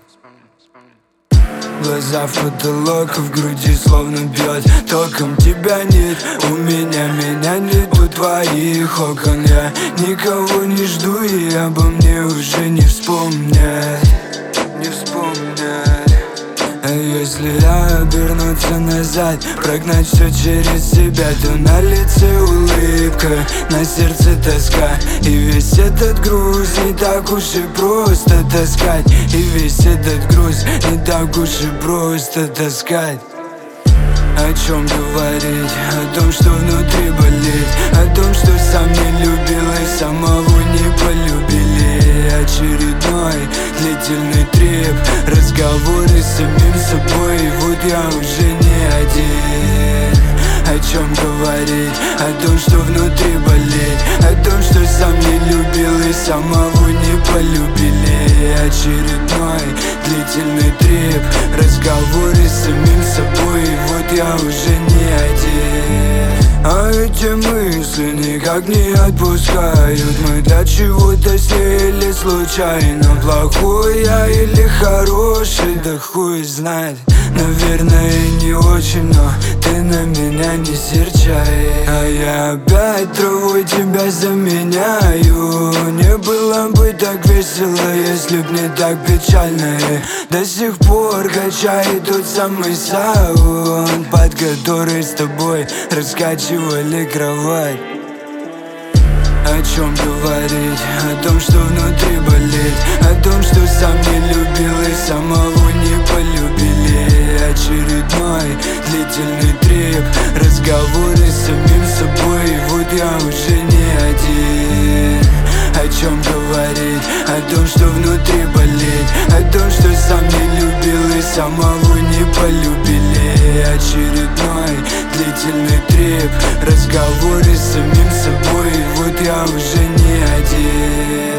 Глаза в потолок, а в груди словно бьет током. Тебя нет, у меня нету твоих окон. Я никого не жду, и обо мне уже не вспомнят. А если обернуться назад, прогнать все через себя, то на лице улыбка, на сердце тоска. И весь этот груз не так уж и просто таскать. И весь этот груз не так уж и просто таскать. О чем говорить? О том, что внутри болит, о том, что сам не любил и самого не полюбили. Очередной длительный трип, разговоры с самим собой, и вот я уже не один. О чем говорить? О том, что внутри болит, о том, что сам не любил и самого не полюбили. Очередной длительный трип, разговоры с самим собой, и вот я уже не один. А эти мысли никак не отпускают. Мы до чего-то сели случайно. Плохой я или хороший, да хуй знает. Наверное, не очень, но ты на меня не серчай. А я опять травой тебя заменяю. Не было бы так весело, если б не так печально. И до сих пор качает тот самый саунд, под который с тобой раскачивали кровать. О чем говорить? О том, что внутри болит, о том, что сам не любил и самого не полюбили. Очередной длительный трип, разговоры с самим собой, и вот я уже не один. О чем говорить? О том, что внутри болит, о том, что сам не любил и самого не полюбили. Очередной длительный трип, разговоры с самим собой, и вот я уже не один.